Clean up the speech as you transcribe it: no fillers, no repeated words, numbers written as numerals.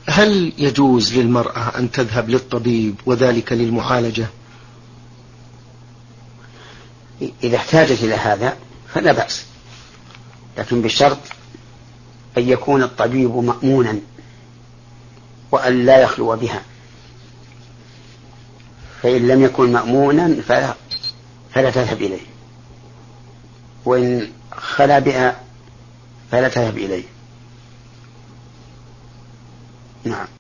هل يجوز للمرأة أن تذهب للطبيب وذلك للمعالجة؟ إذا احتاجت إلى هذا فلا بأس، لكن بشرط أن يكون الطبيب مأمونا وأن لا يخلو بها، فإن لم يكن مأمونا فلا تذهب إليه، وإن خلا بها فلا تذهب إليه. نعم.